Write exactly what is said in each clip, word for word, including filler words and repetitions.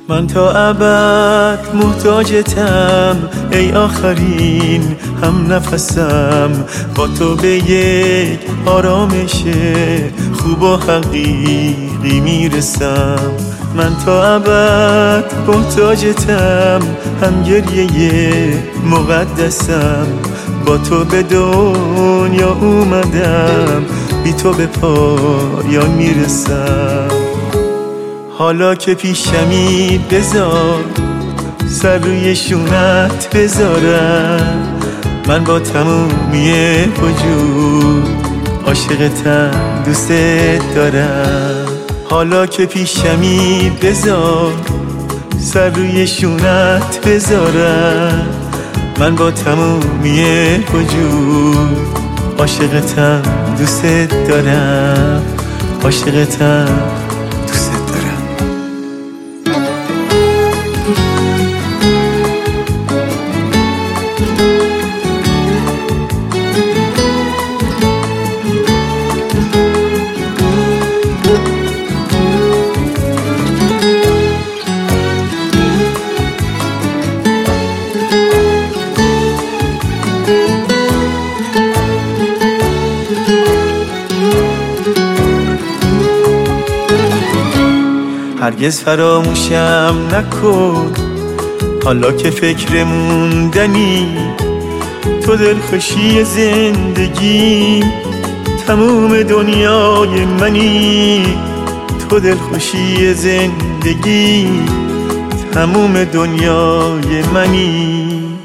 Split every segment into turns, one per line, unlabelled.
من تا ابد محتاجتم ای آخرین هم نفسم، با تو به یک آرامش خوب و حقیقی میرسم. من تا ابد محتاجتم هم گریه مقدسم، با تو به دنیا اومدم بی تو به پایان میرسم. حالا که پیشمی بذار سر روی شونت بذارم، من با تمومی وجود عاشقتم دوست دارم. حالا که پیشمی بذار سر روی شونت بذارم، من با تمومی وجود عاشقتم دوست دارم، عاشقتم دوست دارم. هرگز فراموشم نکن حالا که فکر موندنی، تو دلخوشی زندگی تموم دنیای منی. تو دلخوشی زندگی تموم دنیای منی.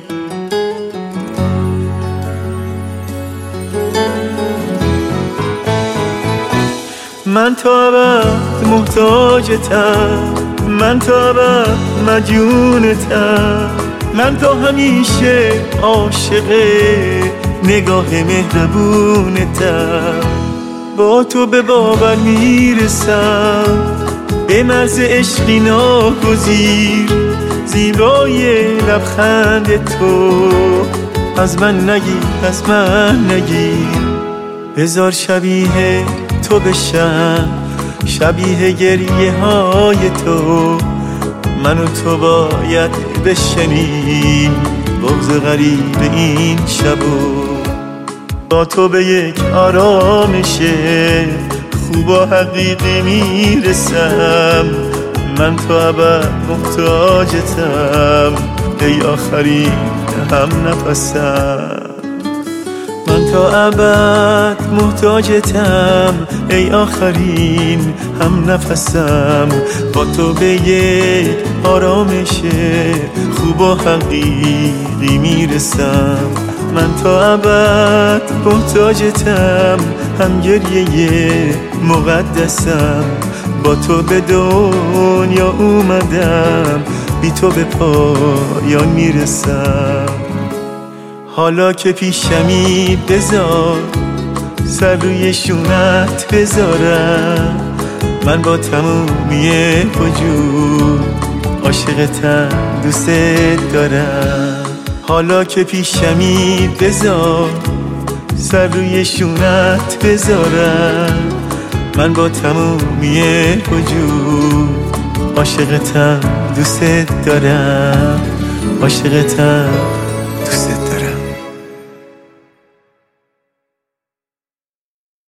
من تا ابد محتاجتم، من تا ابد مدیونتم، من تا همیشه عاشق نگاه مهربونتم. با تو به باور میرسم، به مرز عشقی ناگزیر، زیبای لبخند تو از من نگیر، از من نگیر. بذار شبیه تو بشم، شبیه گریه های تو، من و تو باید بشنیم بغض غریب این شبو. با تو به یک آرامش خوب و حقیقی میرسم، من تا ابد محتاجتم ای آخرین هم نفسم. من تا ابد محتاجتم ای آخرین هم نفسم، با تو به یک آرامش خوب و حقیقی میرسم. من تا ابد محتاجتم هم گریه مقدسم، با تو به دنیا اومدم بی تو به پایان میرسم. حالا که پیشمی بذار سر روی شونت بذارم، من با تمومی وجود عاشقتم دوست دارم. حالا که پیشمی بذار سر روی شونت بذارم، من با تمومی وجود عاشقتم دوست دارم، عاشقتم